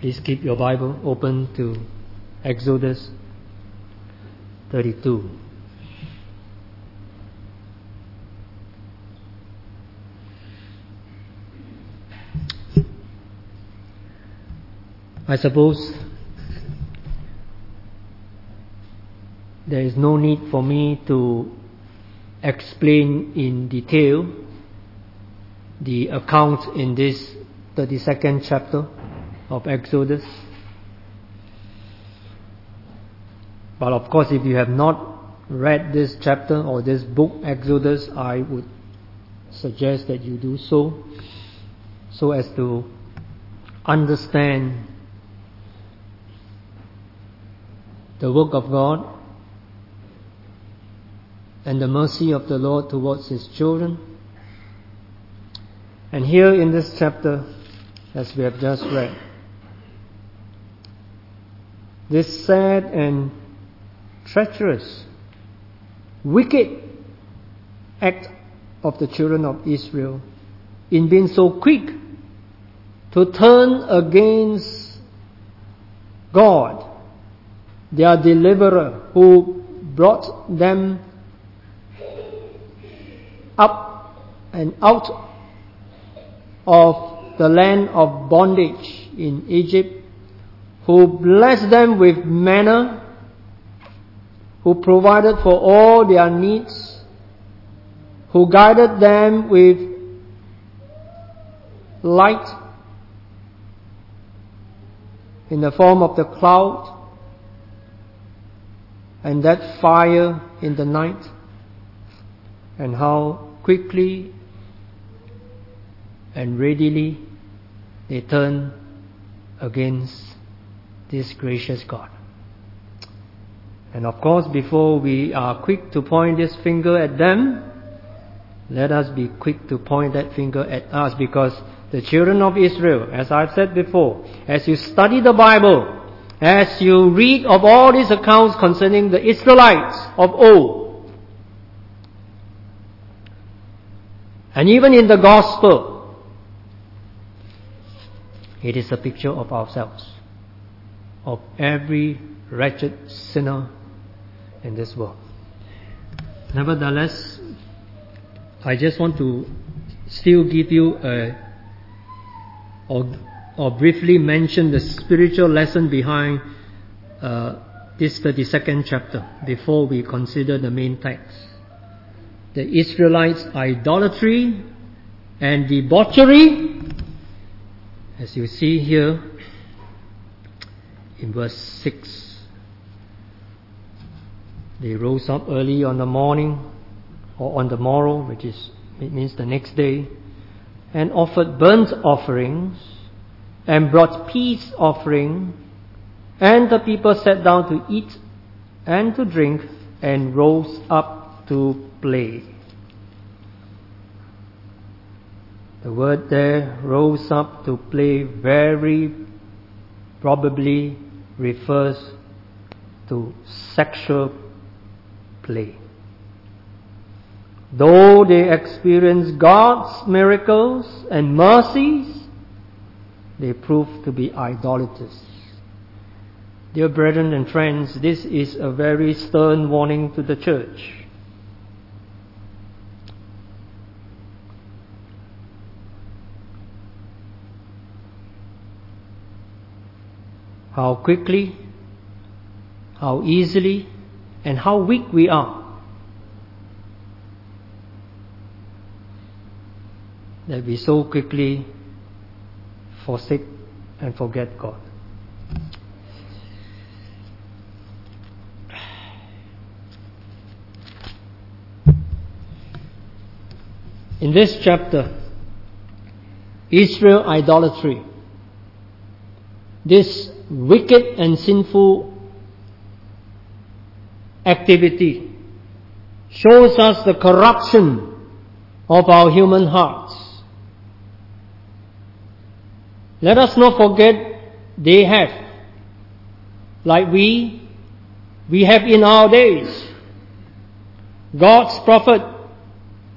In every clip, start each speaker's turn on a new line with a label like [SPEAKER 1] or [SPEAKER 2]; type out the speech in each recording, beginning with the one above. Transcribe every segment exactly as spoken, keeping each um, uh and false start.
[SPEAKER 1] Please keep your Bible open to Exodus thirty-two. I suppose there is no need for me to explain in detail the account in this thirty-second chapter of Exodus. But of course, if you have not read this chapter or this book, Exodus, I would suggest that you do so, so as to understand the work of God and the mercy of the Lord towards His children. And here in this chapter, as we have just read, this sad and treacherous, wicked act of the children of Israel in being so quick to turn against God, their deliverer, who brought them up and out of the land of bondage in Egypt, who blessed them with manna, who provided for all their needs, who guided them with light in the form of the cloud, and that fire in the night, and how quickly and readily they turn against this gracious God. And of course, before we are quick to point this finger at them, let us be quick to point that finger at us, because the children of Israel, as I've said before, as you study the Bible, as you read of all these accounts concerning the Israelites of old, and even in the Gospel, it is a picture of ourselves, of every wretched sinner in this world. Nevertheless, I just want to still give you a, or, or briefly mention the spiritual lesson behind uh, this thirty-second chapter before we consider the main text. The Israelites' idolatry and debauchery, as you see here in verse six. They rose up early on the morning, or on the morrow, which is, it means the next day, and offered burnt offerings, and brought peace offering, and the people sat down to eat and to drink, and rose up to play. The word there, rose up to play, very probably refers to sexual play. Though they experienced God's miracles and mercies, they proved to be idolaters. Dear brethren and friends, this is a very stern warning to the church. How quickly, how easily, and how weak we are that we so quickly forsake and forget God. In this chapter, Israel idolatry, this wicked and sinful activity, shows us the corruption of our human hearts. Let us not forget they have, like we, we have in our days, God's prophet,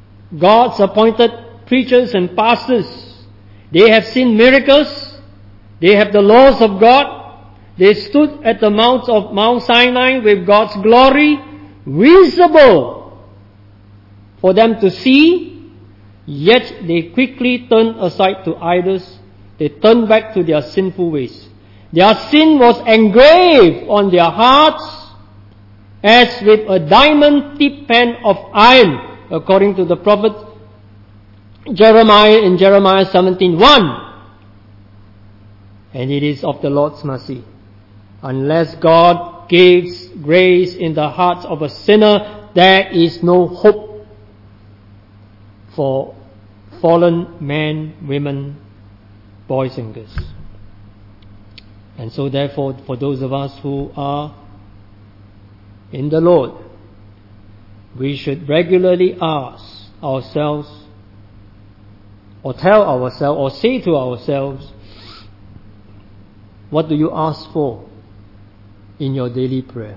[SPEAKER 1] God's appointed preachers and pastors. They have seen miracles, They have the laws of God. They stood at the mount of Mount Sinai with God's glory visible for them to see, yet they quickly turned aside to idols. They turned back to their sinful ways. Their sin was engraved on their hearts as with a diamond-tipped pen of iron, according to the prophet Jeremiah in Jeremiah seventeen one. And it is of the Lord's mercy. Unless God gives grace in the heart of a sinner, there is no hope for fallen men, women, boys and girls. And so therefore, for those of us who are in the Lord, we should regularly ask ourselves, or tell ourselves, or say to ourselves, what do you ask for in your daily prayer?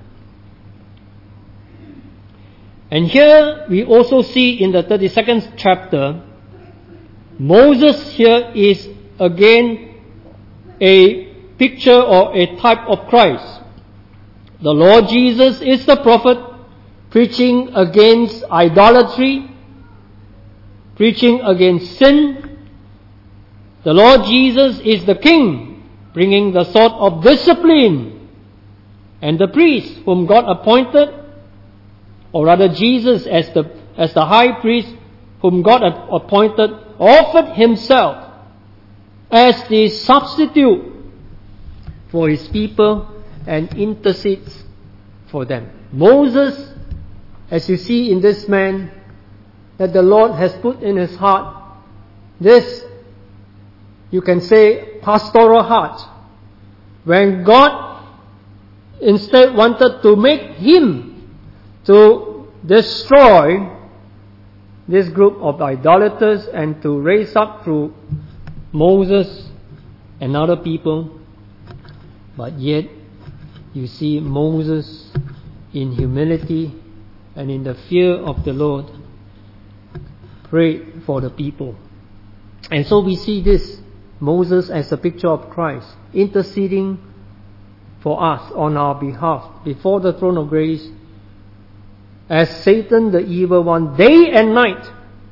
[SPEAKER 1] And here we also see in the thirty-second chapter, Moses here is again a picture or a type of Christ. The Lord Jesus is the prophet preaching against idolatry, preaching against sin. The Lord Jesus is the king, bringing the sword of discipline, and the priest whom God appointed, or rather Jesus as the as the high priest whom God had appointed, offered himself as the substitute for his people and intercedes for them. Moses, as you see in this man, that the Lord has put in his heart, this, you can say, pastoral heart. When God instead wanted to make him to destroy this group of idolaters and to raise up through Moses and other people, but yet you see Moses in humility and in the fear of the Lord prayed for the people. And so we see this Moses as a picture of Christ, interceding for us on our behalf before the throne of grace, as Satan, the evil one, day and night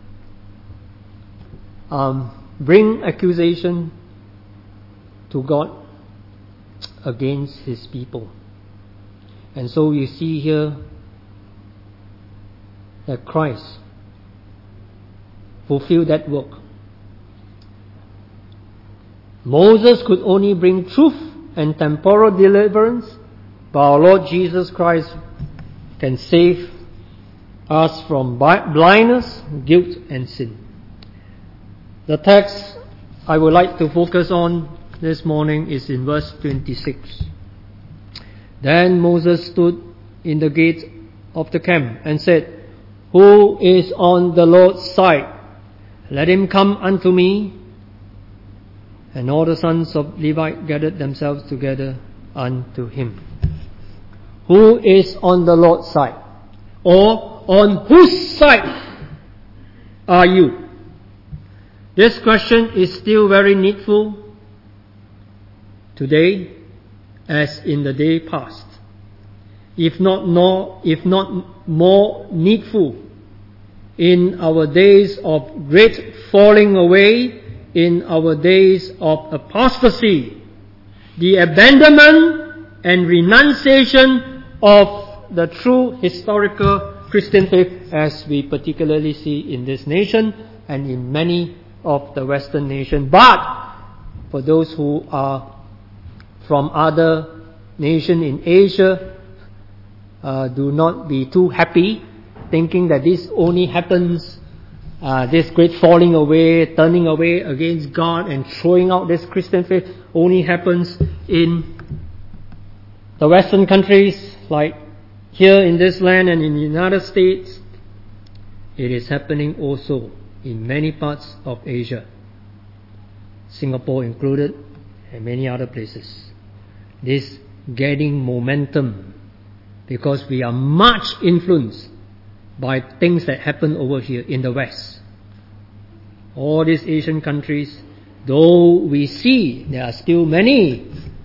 [SPEAKER 1] um, bring accusation to God against his people. And so you see here that Christ fulfilled that work. Moses could only bring truth and temporal deliverance, but our Lord Jesus Christ can save us from blindness, guilt and sin. The text I would like to focus on this morning is in verse twenty-six. Then Moses stood in the gate of the camp and said, "Who is on the Lord's side? Let him come unto me." And all the sons of Levi gathered themselves together unto him. Who is on the Lord's side? Or on whose side are you? This question is still very needful today as in the day past, if not more, if not more needful in our days of great falling away, in our days of apostasy, the abandonment and renunciation of the true historical Christian faith, as we particularly see in this nation and in many of the Western nations. But for those who are from other nations in Asia, uh, do not be too happy thinking that this only happens, uh, this great falling away, turning away against God and throwing out this Christian faith only happens in the Western countries like here in this land and in the United States. It is happening also in many parts of Asia, Singapore included, and many other places. This getting momentum because we are much influenced by things that happen over here in the West. All these Asian countries Though we see there are still many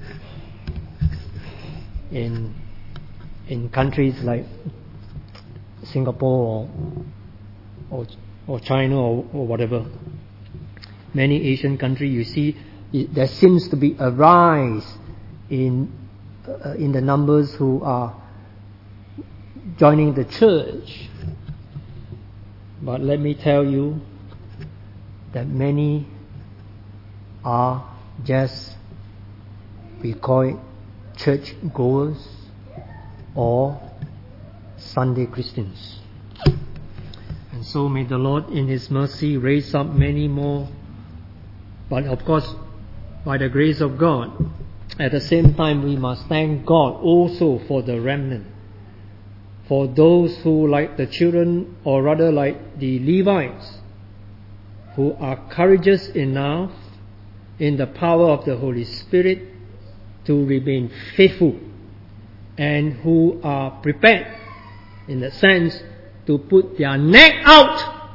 [SPEAKER 1] in in countries like Singapore or or, or China or, or whatever, many Asian countries, you see it, there seems to be a rise in uh, in the numbers who are joining the church. But let me tell you that many are just, we call it church goers or Sunday Christians. And so may the Lord in His mercy raise up many more, but of course by the grace of God. At the same time, we must thank God also for the remnant, for those who, like the children, or rather like the Levites, who are courageous enough in the power of the Holy Spirit to remain faithful, and who are prepared, in the sense, to put their neck out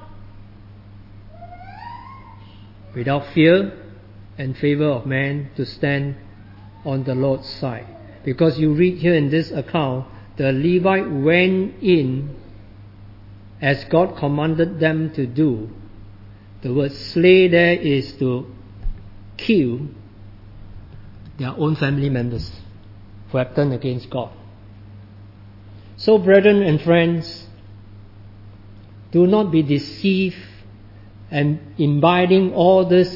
[SPEAKER 1] without fear and favor of man, to stand on the Lord's side. Because you read here in this account, the Levite went in as God commanded them to do. The word slay there is to kill their own family members who have turned against God. So, brethren and friends, do not be deceived and imbibing all this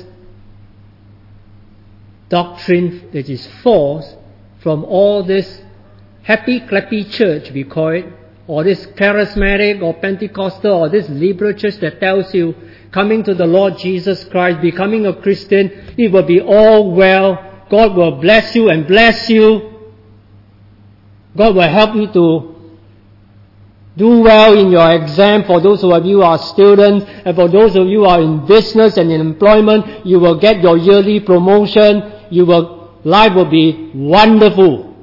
[SPEAKER 1] doctrine that is false from all this happy clappy church, we call it, or this charismatic or Pentecostal or this liberal church that tells you coming to the Lord Jesus Christ, becoming a Christian, it will be all well. God will bless you and bless you. God will help you to do well in your exam. For those of you who are students, and for those of you who are in business and in employment, you will get your yearly promotion. You will, life will be wonderful.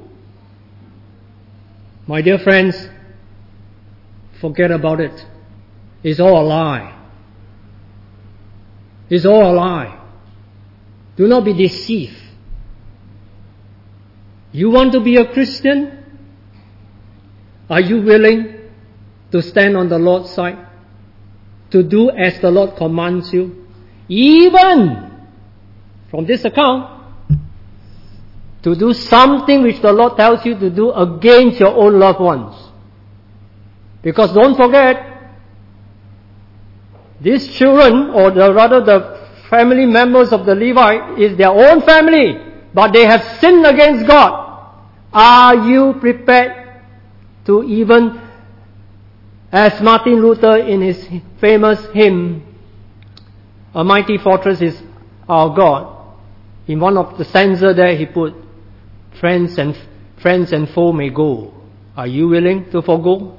[SPEAKER 1] My dear friends, forget about it. It's all a lie. It's all a lie. Do not be deceived. You want to be a Christian? Are you willing to stand on the Lord's side? To do as the Lord commands you? Even from this account, to do something which the Lord tells you to do against your own loved ones. Because don't forget, these children, or the, rather the family members of the Levite, is their own family, but they have sinned against God. Are you prepared to even, as Martin Luther in his famous hymn, "A Mighty Fortress is Our God," in one of the stanza there he put, Friends and friends and foe may go. Are you willing to forgo?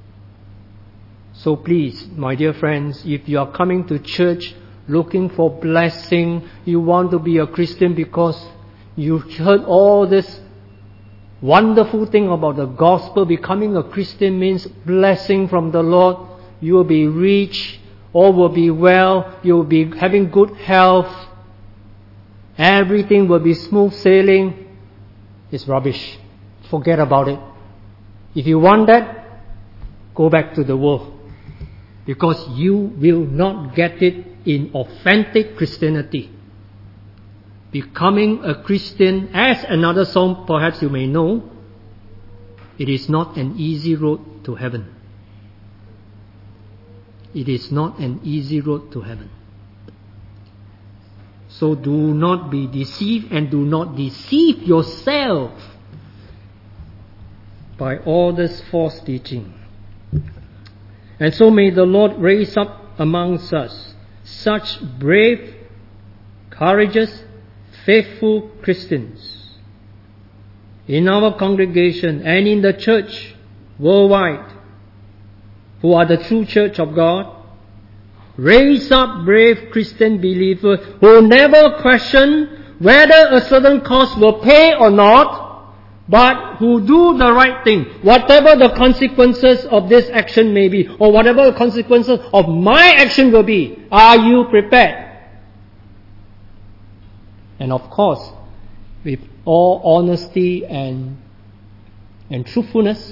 [SPEAKER 1] So please, my dear friends, if you are coming to church looking for blessing, you want to be a Christian because you heard all this wonderful thing about the gospel. Becoming a Christian means blessing from the Lord. You will be rich, all will be well, you will be having good health, everything will be smooth sailing. It's rubbish. Forget about it. If you want that, go back to the world. Because you will not get it in authentic Christianity. Becoming a Christian, as another song perhaps you may know, it is not an easy road to heaven. It is not an easy road to heaven. So do not be deceived, and do not deceive yourself by all this false teaching. And so may the Lord raise up amongst us such brave, courageous, faithful Christians in our congregation and in the church worldwide, who are the true church of God. Raise up brave Christian believers who never question whether a certain cause will pay or not, but who do the right thing, whatever the consequences of this action may be, or whatever the consequences of my action will be. Are you prepared? And of course, with all honesty and, and truthfulness,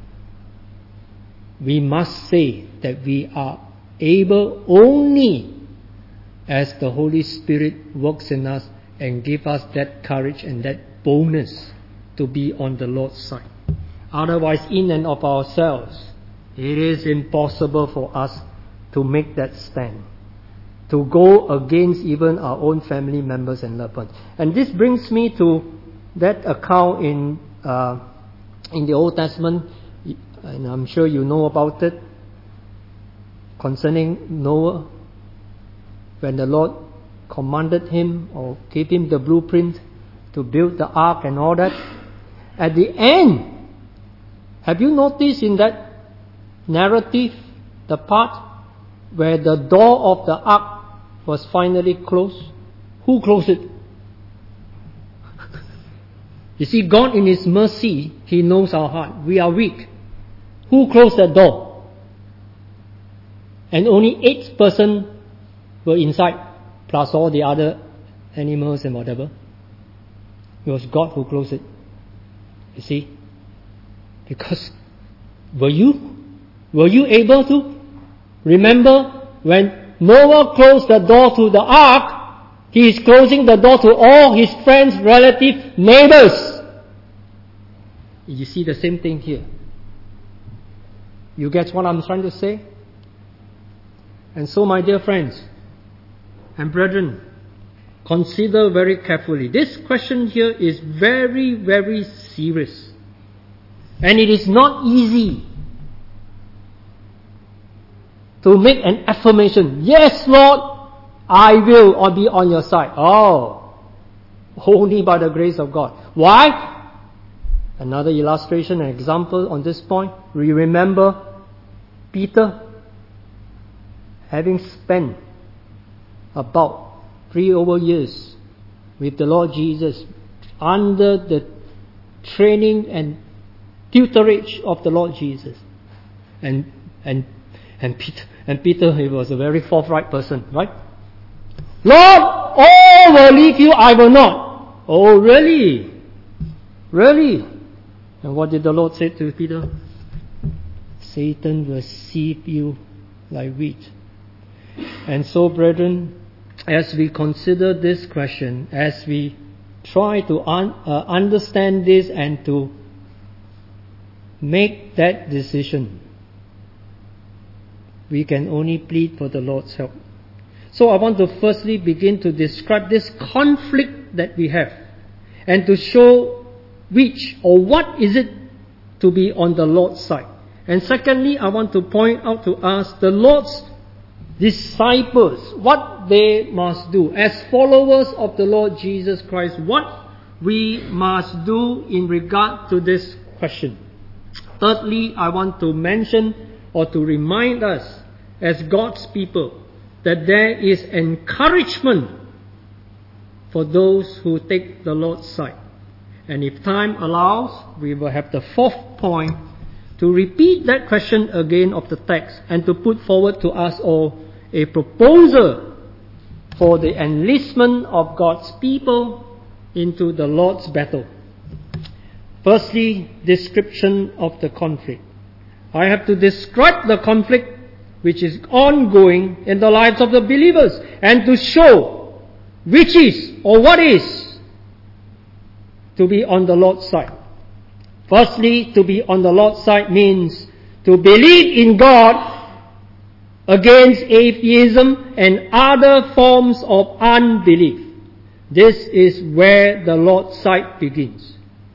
[SPEAKER 1] we must say that we are able only as the Holy Spirit works in us and give us that courage and that boldness to be on the Lord's side. Otherwise, in and of ourselves, it is impossible for us to make that stand, to go against even our own family members and loved ones. And this brings me to that account in uh, in the Old Testament, and I'm sure you know about it, concerning Noah, when the Lord commanded him or gave him the blueprint to build the ark and all that. At the end, have you noticed in that narrative, the part where the door of the ark was finally closed? Who closed it? You see, God in His mercy, He knows our heart. We are weak. Who closed that door? And only eight persons were inside, plus all the other animals and whatever. It was God who closed it. You see? Because were you? Were you able to? Remember when Noah closed the door to the ark, he is closing the door to all his friends, relatives, neighbors. You see the same thing here. You get what I'm trying to say? And so, my dear friends and brethren, consider very carefully. This question here is very, very serious. And it is not easy to make an affirmation. Yes, Lord, I will or be on your side. Oh, only by the grace of God. Why? Another illustration and example on this point. We remember Peter having spent about three over years with the Lord Jesus under the training and tutorage of the Lord Jesus. And and and Peter and Peter he was a very forthright person, right? Lord, all will leave you, I will not. Oh, really? Really? And what did the Lord say to Peter? Satan will sieve you like wheat. And so, brethren, as we consider this question, as we try to un- uh, understand this and to make that decision, we can only plead for the Lord's help. So I want to firstly begin to describe this conflict that we have and to show which or what is it to be on the Lord's side. And secondly, I want to point out to us the Lord's disciples, what they must do as followers of the Lord Jesus Christ, what we must do in regard to this question. Thirdly, I want to mention or to remind us as God's people that there is encouragement for those who take the Lord's side. And if time allows, we will have the fourth point to repeat that question again of the text and to put forward to us all a proposal for the enlistment of God's people into the Lord's battle. Firstly, description of the conflict. I have to describe the conflict which is ongoing in the lives of the believers and to show which is or what is to be on the Lord's side. Firstly, to be on the Lord's side means to believe in God against atheism and other forms of unbelief. This is where the Lord's side begins.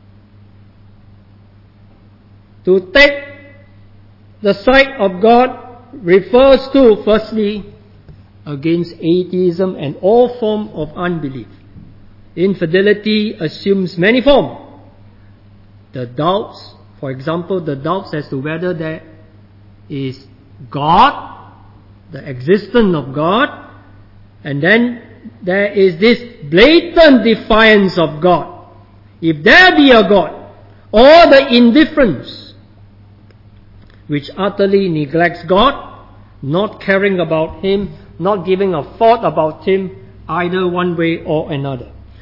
[SPEAKER 1] To take the side of God refers to, firstly, against atheism and all form of unbelief. Infidelity assumes many forms. The doubts, for example, the doubts as to whether there is God, the existence of God, and then there is this blatant defiance of God. If there be a God, or the indifference which utterly neglects God, not caring about Him, not giving a thought about Him, either one way or another.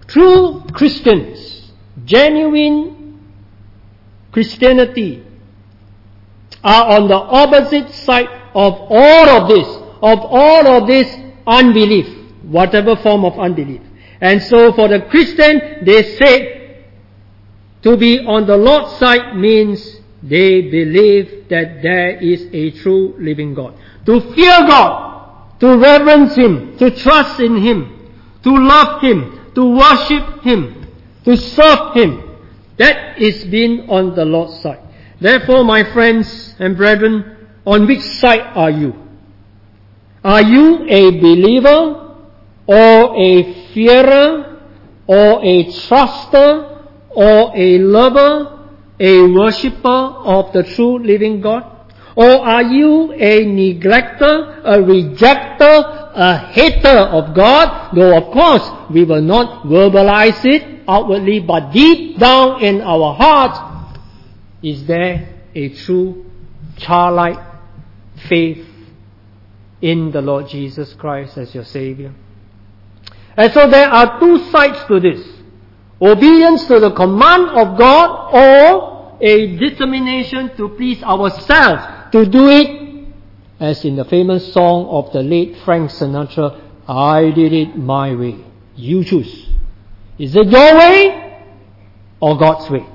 [SPEAKER 1] True Christians, genuine Christianity, are on the opposite side of all of this, of all of this unbelief, whatever form of unbelief. And so for the Christian, they say to be on the Lord's side means they believe that there is a true living God. To fear God, to reverence Him, to trust in Him, to love Him, to worship Him, to serve Him. That is being on the Lord's side. Therefore, my friends and brethren, on which side are you? Are you a believer, or a fearer, or a truster, or a lover, a worshipper of the true living God? Or are you a neglecter, a rejecter, a hater of God? Though of course we will not verbalize it outwardly, but deep down in our heart, is there a true childlike faith in the Lord Jesus Christ as your Savior? And so there are two sides to this. Obedience to the command of God, or a determination to please ourselves, to do it, as in the famous song of the late Frank Sinatra, I did it my way. You choose. Is it your way or God's way?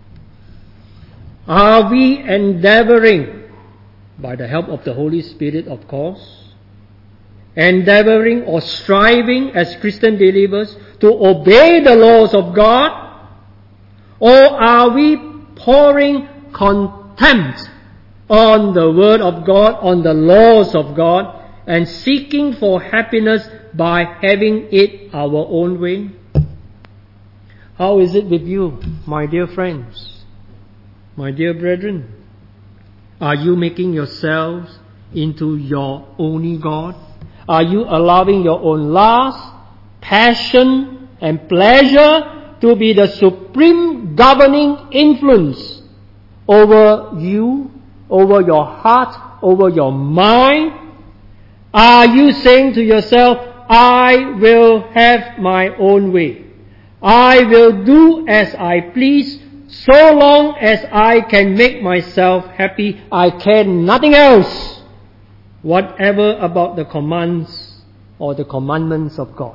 [SPEAKER 1] Are we endeavoring, by the help of the Holy Spirit of course, endeavoring or striving as Christian believers to obey the laws of God? Or are we pouring contempt on the Word of God, on the laws of God, and seeking for happiness by having it our own way? How is it with you, my dear friends, my dear brethren? Are you making yourselves into your only God? Are you allowing your own lust, passion, and pleasure to be the supreme governing influence over you, over your heart, over your mind? Are you saying to yourself, I will have my own way. I will do as I please, so long as I can make myself happy. I care nothing else, whatever about the commands or the commandments of God.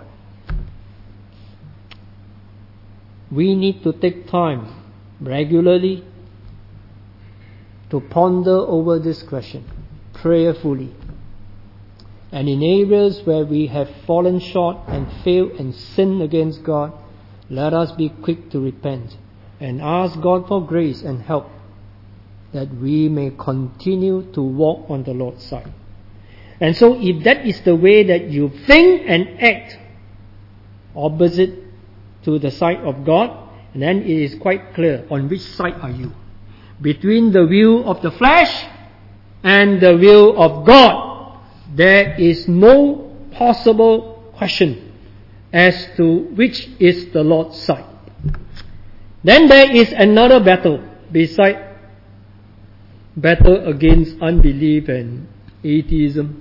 [SPEAKER 1] We need to take time regularly to ponder over this question prayerfully. And in areas where we have fallen short and failed and sinned against God, let us be quick to repent and ask God for grace and help, that we may continue to walk on the Lord's side. And so if that is the way that you think and act, opposite to the side of God, then it is quite clear on which side are you. Between the will of the flesh and the will of God, there is no possible question as to which is the Lord's side. Then there is another battle beside battle against unbelief and atheism,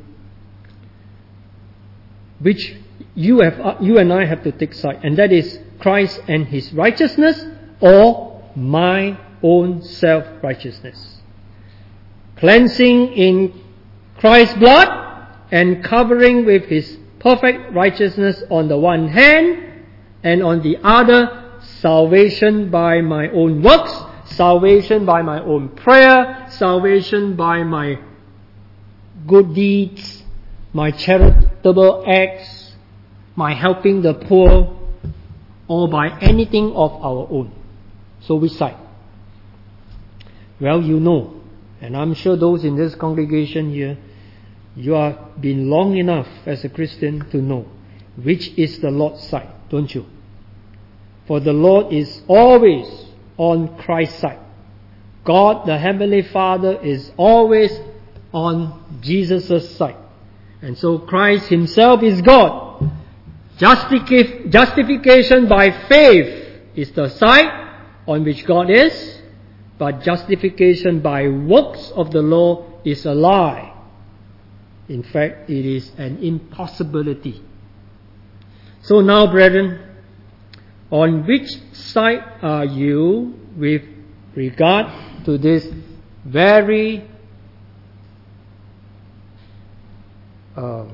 [SPEAKER 1] which you have, you and I have to take side, and that is Christ and His righteousness, or my own self-righteousness. Cleansing in Christ's blood and covering with His perfect righteousness on the one hand, and on the other, salvation by my own works, salvation by my own prayer, salvation by my good deeds, my charitable acts, my helping the poor, or by anything of our own. So which side? Well, you know, and I'm sure those in this congregation here, you have been long enough as a Christian to know which is the Lord's side, don't you? For the Lord is always on Christ's side. God, the Heavenly Father, is always on Jesus' side. And so Christ Himself is God. Justif- justification by faith is the side on which God is, but justification by works of the law is a lie. In fact, it is an impossibility. So now, brethren, On which side are you with regard to this very uh,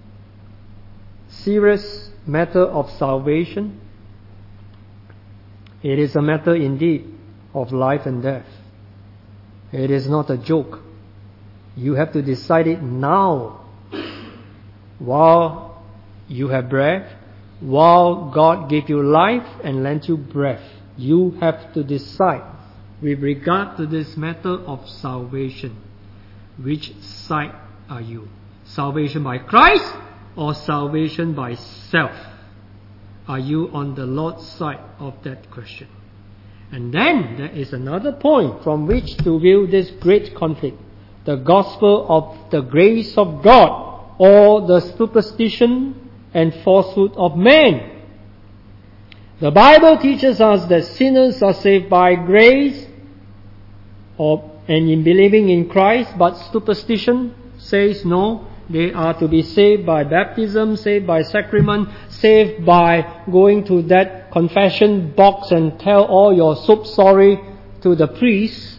[SPEAKER 1] serious matter of salvation? It is a matter indeed of life and death. It is not a joke. You have to decide it now, while you have breath, while God gave you life and lent you breath. You have to decide with regard to this matter of salvation. Which side are you? Salvation by Christ or salvation by self? Are you on the Lord's side of that question? And then there is another point from which to view this great conflict. The gospel of the grace of God or the superstition and falsehood of man. The Bible teaches us that sinners are saved by grace or, and in believing in Christ, but superstition says no, they are to be saved by baptism, saved by sacrament, saved by going to that confession box and tell all your sob sorry to the priest.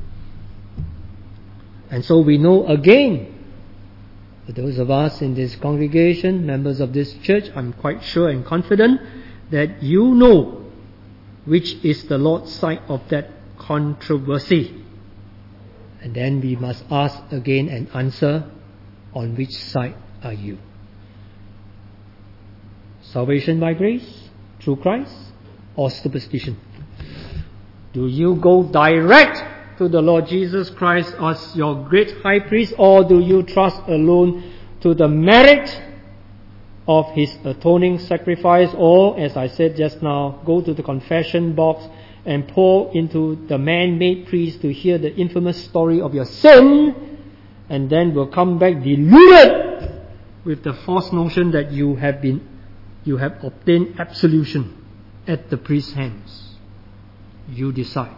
[SPEAKER 1] And so we know again, for those of us in this congregation, members of this church, I'm quite sure and confident that you know which is the Lord's side of that controversy. And then we must ask again and answer, on which side are you? Salvation by grace, through Christ, or superstition? Do you go direct to the Lord Jesus Christ as your great high priest, or do you trust alone to the merit of His atoning sacrifice, or, as I said just now, go to the confession box and pour into the man-made priest to hear the infamous story of your sin, and then will come back deluded with the false notion that you have been, you have obtained absolution at the priest's hands? You decide.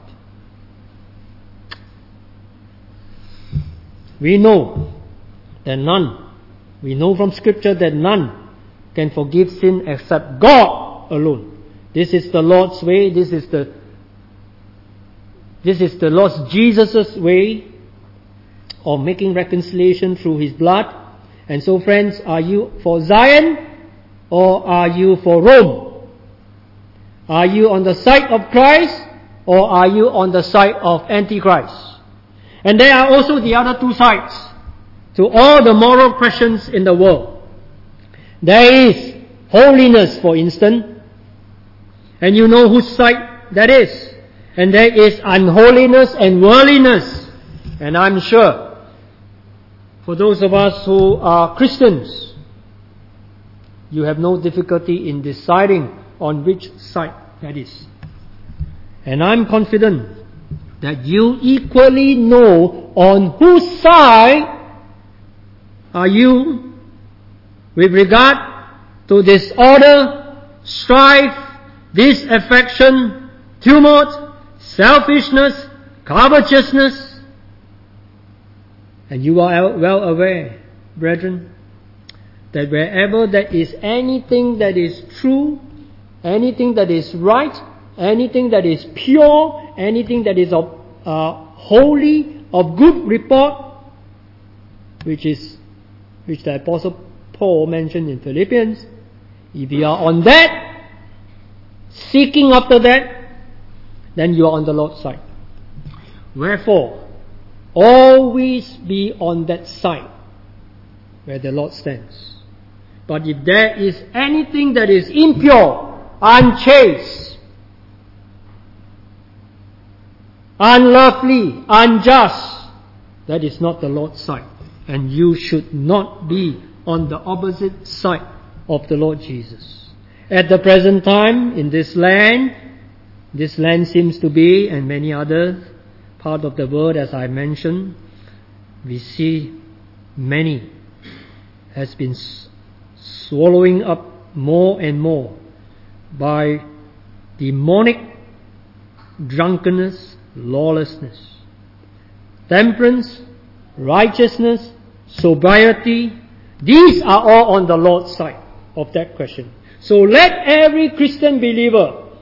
[SPEAKER 1] We know that none, we know from Scripture that none can forgive sin except God alone. This is the Lord's way. This is the this is the Lord Jesus' way of making reconciliation through His blood. And so, friends, are you for Zion or are you for Rome? Are you on the side of Christ or are you on the side of Antichrist? And there are also the other two sides to all the moral questions in the world. There is holiness, for instance, and you know whose side that is. And there is unholiness and worldliness. And I'm sure, for those of us who are Christians, you have no difficulty in deciding on which side that is. And I'm confident that you equally know on whose side are you with regard to disorder, strife, disaffection, tumult, selfishness, covetousness. And you are well aware, brethren, that wherever there is anything that is true, anything that is right, anything that is pure, anything that is of uh, holy, of good report, which is which the Apostle Paul mentioned in Philippians, if you are on that, seeking after that, then you are on the Lord's side. Wherefore, always be on that side where the Lord stands. But if there is anything that is impure, unchaste, unlovely, unjust, that is not the Lord's side. And you should not be on the opposite side of the Lord Jesus. At the present time, in this land, this land seems to be, and many other part of the world, as I mentioned, we see many has been swallowing up more and more by demonic drunkenness, lawlessness, temperance, righteousness, sobriety. These are all on the Lord's side of that question. So let every Christian believer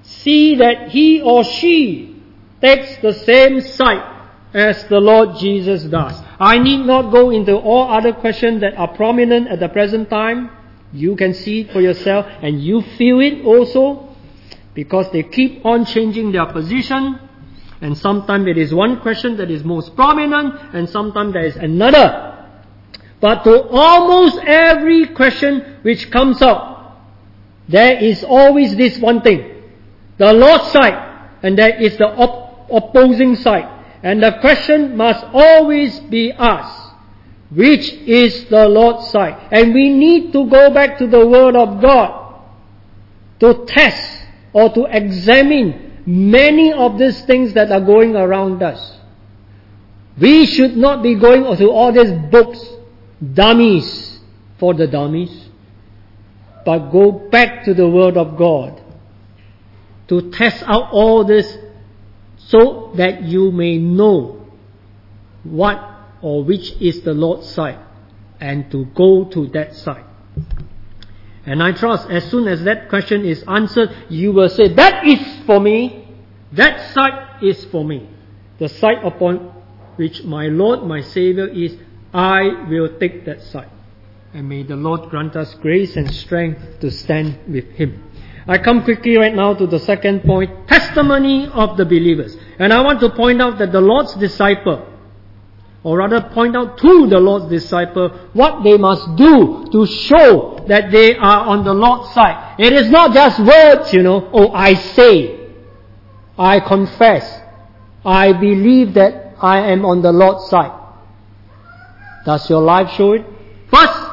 [SPEAKER 1] see that he or she takes the same side as the Lord Jesus does. I need not go into all other questions that are prominent at the present time. You can see it for yourself and you feel it also, because they keep on changing their position, and sometimes it is one question that is most prominent and sometimes there is another. But to almost every question which comes up, there is always this one thing: the Lord's side, and there is the op- opposing side. And the question must always be asked, which is the Lord's side? And we need to go back to the Word of God to test or to examine many of these things that are going around us. We should not be going to all these books, dummies for the dummies, but go back to the Word of God to test out all this, so that you may know what or which is the Lord's side, and to go to that side. And I trust as soon as that question is answered, you will say, that is for me, that side is for me. The side upon which my Lord, my Savior is, I will take that side. And may the Lord grant us grace and strength to stand with Him. I come quickly right now to the second point, testimony of the believers. And I want to point out that the Lord's disciple, or rather point out to the Lord's disciple, what they must do to show that they are on the Lord's side. It is not just words, you know, oh, I say, I confess, I believe that I am on the Lord's side. Does your life show it? First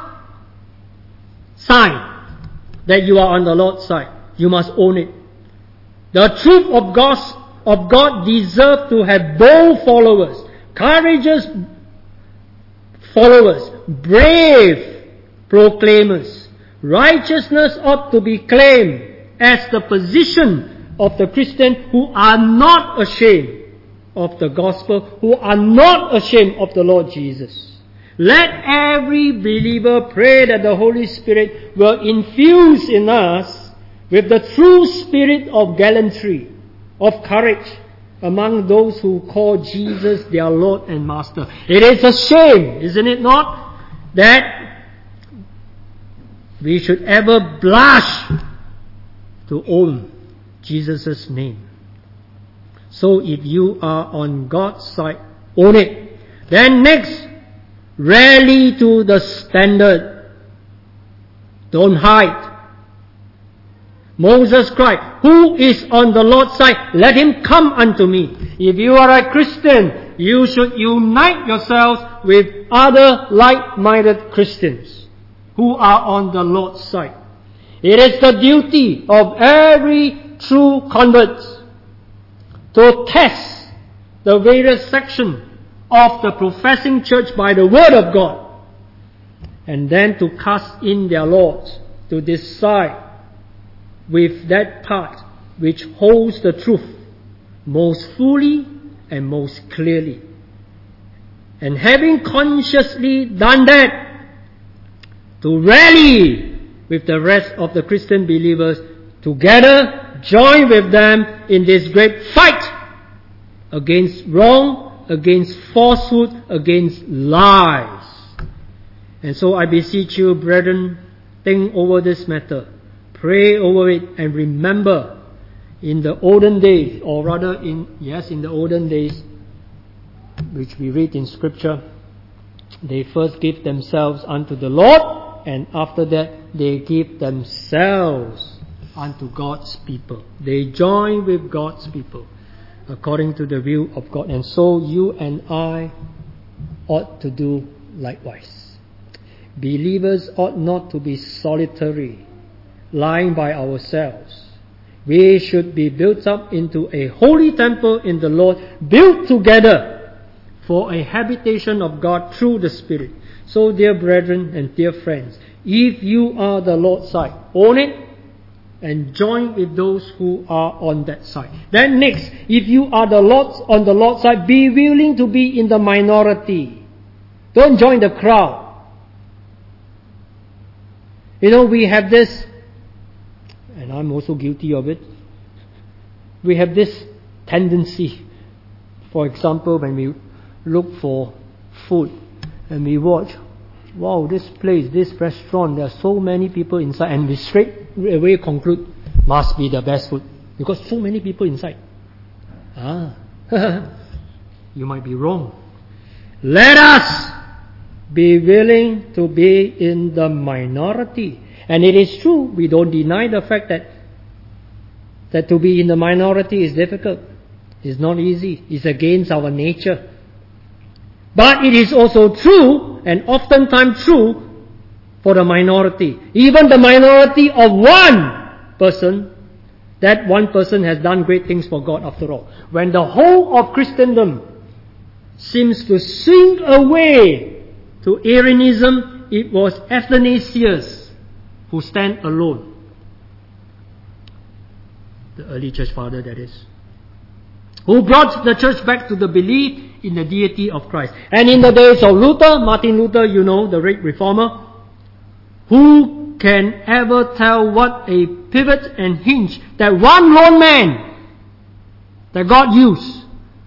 [SPEAKER 1] sign that you are on the Lord's side, you must own it. The truth of God's, of God deserves to have bold followers, courageous followers, brave proclaimers. Righteousness ought to be claimed as the position of the Christian who are not ashamed of the gospel, who are not ashamed of the Lord Jesus. Let every believer pray that the Holy Spirit will infuse in us with the true spirit of gallantry, of courage, among those who call Jesus their Lord and Master. It is a shame, isn't it not, that we should ever blush to own Jesus' name. So if you are on God's side, own it. Then next, rally to the standard. Don't hide. Moses cried, who is on the Lord's side? Let him come unto me. If you are a Christian, you should unite yourselves with other like-minded Christians who are on the Lord's side. It is the duty of every true convert to test the various sections of the professing church by the Word of God, and then to cast in their lot to decide with that part which holds the truth most fully and most clearly. And having consciously done that, to rally with the rest of the Christian believers together, join with them in this great fight against wrong, against falsehood, against lies. And so I beseech you, brethren, think over this matter. Pray over it and remember, in the olden days, or rather in, yes, in the olden days, which we read in Scripture, they first give themselves unto the Lord, and after that they give themselves unto God's people. They join with God's people according to the will of God. And so you and I ought to do likewise. Believers ought not to be solitary, lying by ourselves. We should be built up into a holy temple in the Lord, built together for a habitation of God through the Spirit. So, dear brethren and dear friends, if you are the Lord's side, own it and join with those who are on that side. Then next, if you are the Lord's, on the Lord's side, be willing to be in the minority. Don't join the crowd. You know, we have this, and I'm also guilty of it. we have this tendency. For example, when we look for food and we watch, wow, this place, this restaurant, there are so many people inside, and we straight away conclude, must be the best food, because so many people inside. Ah, you might be wrong. Let us be willing to be in the minority. And it is true, we don't deny the fact that that to be in the minority is difficult. It's not easy. It's against our nature. But it is also true, and oftentimes true, for the minority. Even the minority of one person, that one person has done great things for God after all. When the whole of Christendom seems to sink away to Arianism, it was Athanasius who stand alone. The early church father, that is. Who brought the church back to the belief in the deity of Christ. And in the days of Luther, Martin Luther, you know, the great reformer, who can ever tell what a pivot and hinge that one lone man that God used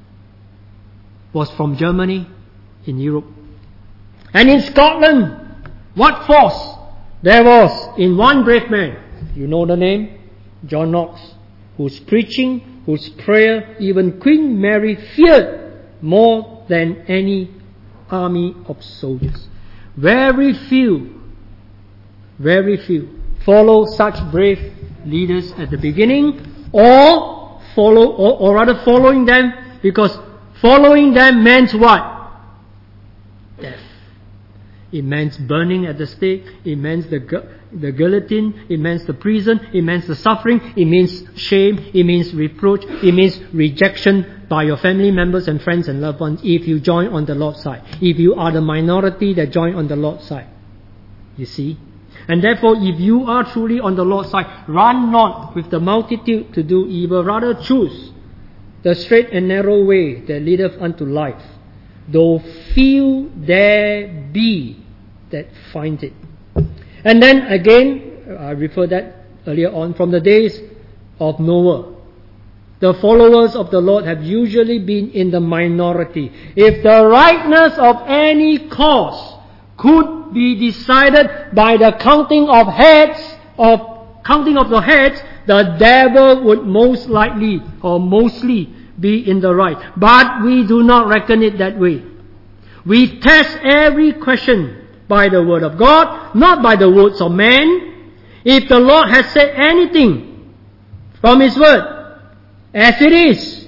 [SPEAKER 1] was from Germany in Europe. And in Scotland, what force there was in one brave man. You know the name? John Knox, whose preaching, whose prayer, even Queen Mary feared more than any army of soldiers. Very few, very few follow such brave leaders at the beginning, or follow, or, or rather following them, because following them meant what? Death. It means burning at the stake. It means the the guillotine. It means the prison. It means the suffering. It means shame. It means reproach. It means rejection by your family members and friends and loved ones if you join on the Lord's side. If you are the minority that join on the Lord's side. You see? And therefore, if you are truly on the Lord's side, run not with the multitude to do evil. Rather choose the straight and narrow way that leadeth unto life. Though few there be that find it. And then again, I refer that earlier on, from the days of Noah, the followers of the Lord have usually been in the minority. If the rightness of any cause could be decided by the counting of heads, of counting of the heads, the devil would most likely or mostly be in the right. But we do not reckon it that way. We test every question by the word of God, not by the words of man. If the Lord has said anything from His word, as it is,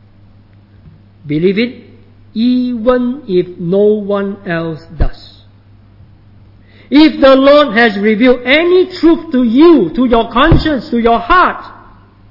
[SPEAKER 1] believe it, even if no one else does. If the Lord has revealed any truth to you, to your conscience, to your heart,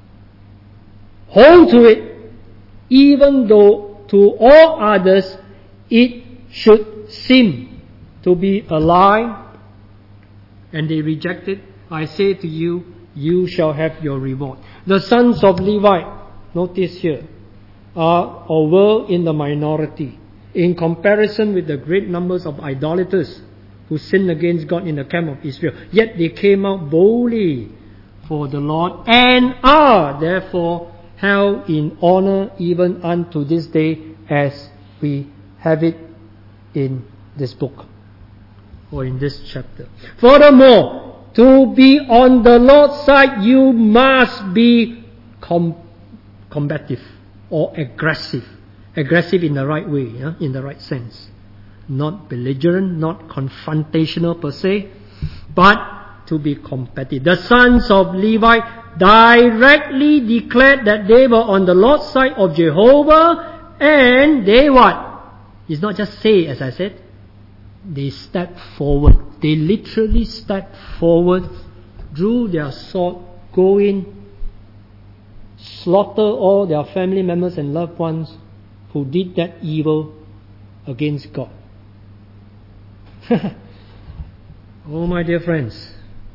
[SPEAKER 1] hold to it, even though to all others it should seem to be a lie, and they reject it. I say to you, you shall have your reward. The sons of Levi, notice here, are or were in the minority in comparison with the great numbers of idolaters who sinned against God in the camp of Israel. Yet they came out boldly for the Lord and are therefore held in honor even unto this day, as we have it in this book or in this chapter. Furthermore, to be on the Lord's side, you must be com- combative or aggressive. Aggressive in the right way, yeah? In the right sense. Not belligerent, not confrontational per se, but to be competitive. The sons of Levi directly declared that they were on the Lord's side of Jehovah, and they what? It's not just say, as I said. They stepped forward. They literally stepped forward, drew their sword, go in, slaughter all their family members and loved ones who did that evil against God. Oh, my dear friends,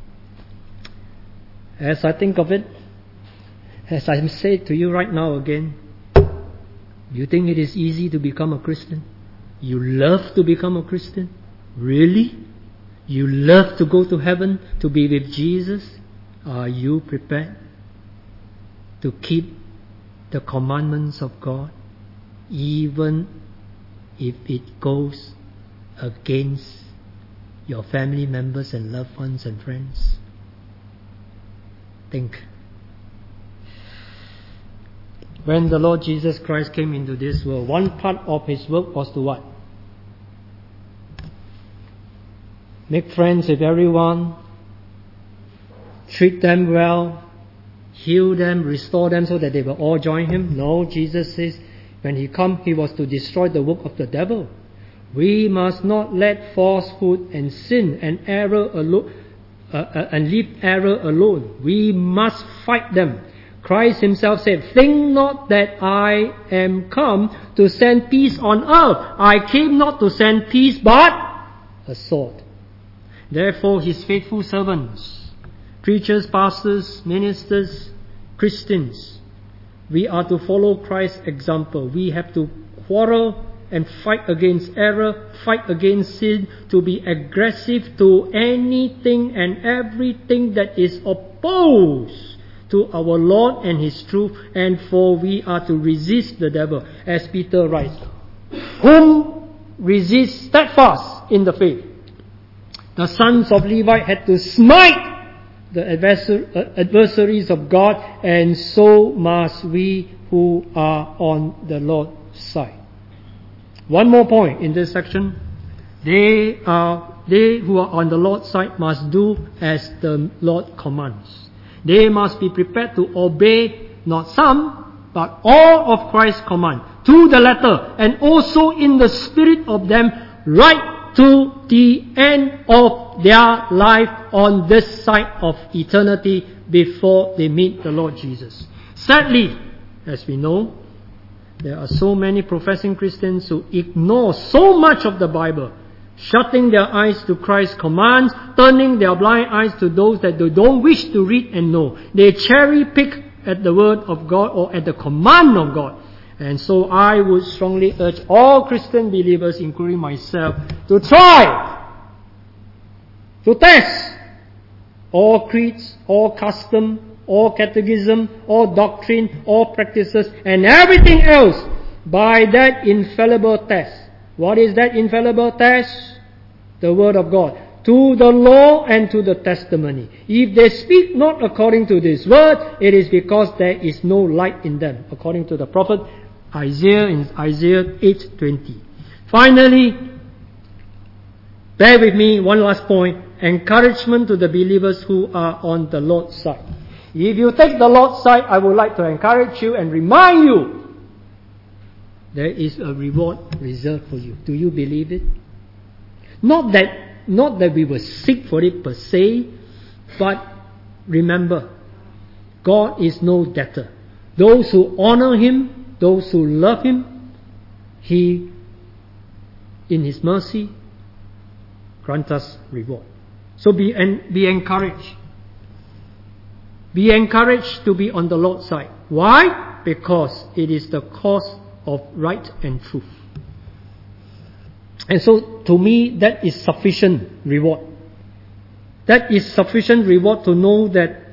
[SPEAKER 1] as I think of it, as I say to you right now again, you think it is easy to become a Christian? You love to become a Christian? Really? You love to go to heaven to be with Jesus? Are you prepared to keep the commandments of God, even if it goes against your family members and loved ones and friends? Think. When the Lord Jesus Christ came into this world, one part of His work was to what? Make friends with everyone, treat them well, heal them, restore them so that they will all join Him. No, Jesus says, when He come, He was to destroy the work of the devil. We must not let falsehood and sin and error alone, uh, uh, and leave error alone. We must fight them. Christ Himself said, "Think not that I am come to send peace on earth. I came not to send peace, but a sword." Therefore, His faithful servants, preachers, pastors, ministers, Christians, we are to follow Christ's example. We have to quarrel and fight against error, fight against sin, to be aggressive to anything and everything that is opposed to our Lord and His truth, and for we are to resist the devil, as Peter writes, whom resist steadfast in the faith. The sons of Levi had to smite the adversaries of God, and so must we who are on the Lord's side. One more point in this section. They are they who are on the Lord's side must do as the Lord commands. They must be prepared to obey not some, but all of Christ's command to the letter, and also in the spirit of them, right to the end of their life on this side of eternity before they meet the Lord Jesus. Sadly, as we know, there are so many professing Christians who ignore so much of the Bible, shutting their eyes to Christ's commands, turning their blind eyes to those that they don't wish to read and know. They cherry pick at the word of God or at the command of God. And so I would strongly urge all Christian believers, including myself, to try, to test all creeds, all custom, all catechism, all doctrine, all practices, and everything else by that infallible test. What is that infallible test? The Word of God. To the law and to the testimony. If they speak not according to this word, it is because there is no light in them, according to the prophet Isaiah in Isaiah eight twenty. Finally, bear with me, one last point. Encouragement to the believers who are on the Lord's side. If you take the Lord's side, I would like to encourage you and remind you there is a reward reserved for you. Do you believe it? Not that, not that we will seek for it per se, but remember, God is no debtor. Those who honor Him, those who love Him, He, in His mercy, grant us reward. So be, en- be encouraged. Be encouraged to be on the Lord's side. Why? Because it is the cause of right and truth. And so, to me, that is sufficient reward. That is sufficient reward to know that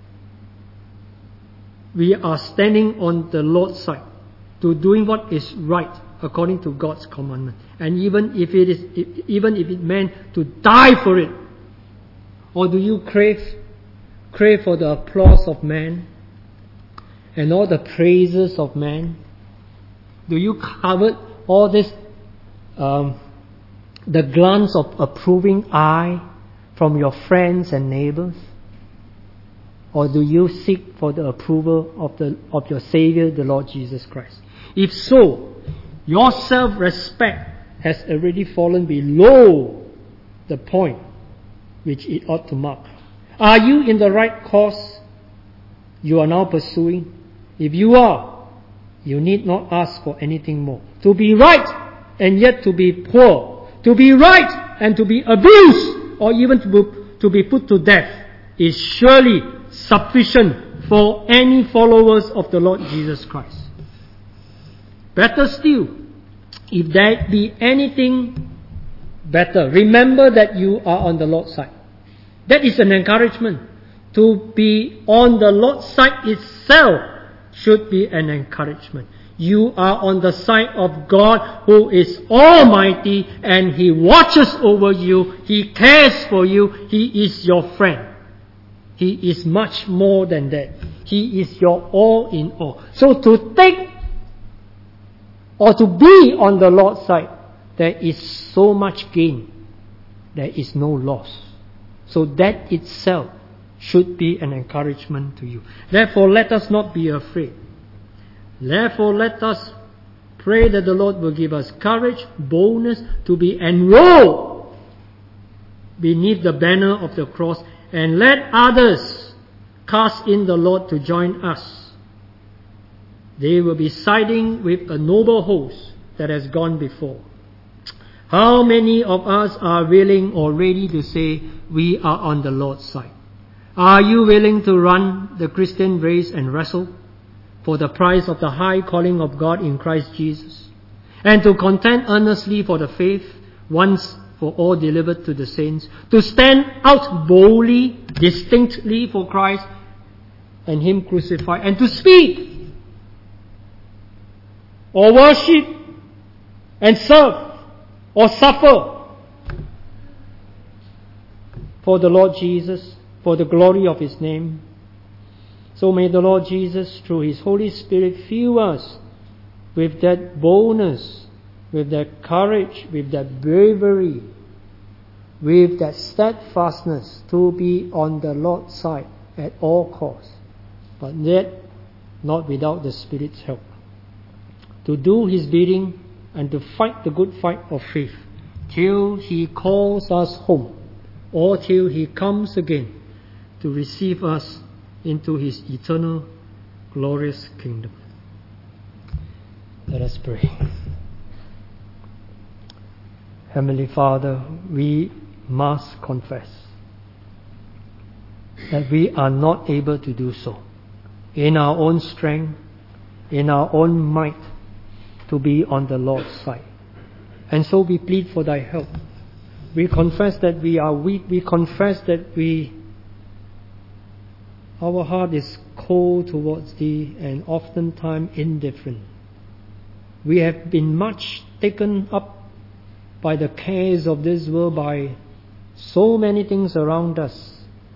[SPEAKER 1] we are standing on the Lord's side, to doing what is right according to God's commandment. And even if it is, even if it meant to die for it, or do you crave, crave for the applause of man and all the praises of man? Do you covet all this, um, the glance of approving eye from your friends and neighbors? Or do you seek for the approval of the of your Savior, the Lord Jesus Christ? If so, your self-respect has already fallen below the point which it ought to mark. Are you in the right course you are now pursuing? If you are, you need not ask for anything more. To be right and yet to be poor, to be right and to be abused, or even to be, to be put to death, is surely sufficient for any followers of the Lord Jesus Christ. Better still, if there be anything better, remember that you are on the Lord's side. That is an encouragement. To be on the Lord's side itself should be an encouragement. You are on the side of God who is almighty, and He watches over you. He cares for you. He is your friend. He is much more than that. He is your all in all. So to take or to be on the Lord's side, there is so much gain. There is no loss. So that itself should be an encouragement to you. Therefore, let us not be afraid. Therefore, let us pray that the Lord will give us courage, boldness to be enrolled beneath the banner of the cross, and let others cast in the Lord to join us. They will be siding with a noble host that has gone before. How many of us are willing or ready to say we are on the Lord's side? Are you willing to run the Christian race and wrestle for the prize of the high calling of God in Christ Jesus, and to contend earnestly for the faith once for all delivered to the saints, to stand out boldly, distinctly for Christ and Him crucified, and to speak or worship and serve or suffer for the Lord Jesus, for the glory of His name? So may the Lord Jesus, through His Holy Spirit, fill us with that boldness, with that courage, with that bravery, with that steadfastness to be on the Lord's side at all costs, but yet not without the Spirit's help. To do His bidding and to fight the good fight of faith till He calls us home, or till He comes again to receive us into His eternal glorious kingdom. Let us pray. Heavenly Father, we must confess that we are not able to do so in our own strength, in our own might, to be on the Lord's side. And so we plead for Thy help. We confess that we are weak. We confess that we our heart is cold towards Thee and oftentimes indifferent. We have been much taken up by the cares of this world, by so many things around us.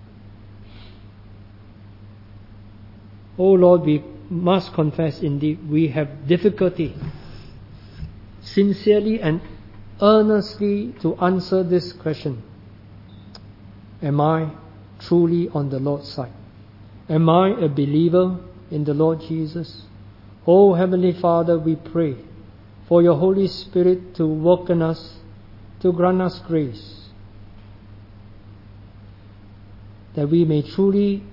[SPEAKER 1] Oh Lord, we must confess indeed we have difficulty sincerely and earnestly to answer this question. Am I truly on the Lord's side? Am I a believer in the Lord Jesus? Oh Heavenly Father, we pray for Your Holy Spirit to work in us, to grant us grace, that we may truly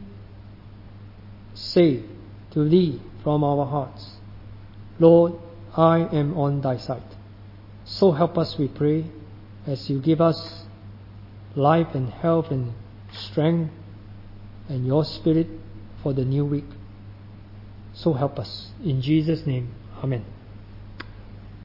[SPEAKER 1] say to Thee from our hearts, Lord, I am on Thy side. So help us, we pray, as You give us life and health and strength and Your Spirit for the new week. So help us. In Jesus' name, Amen.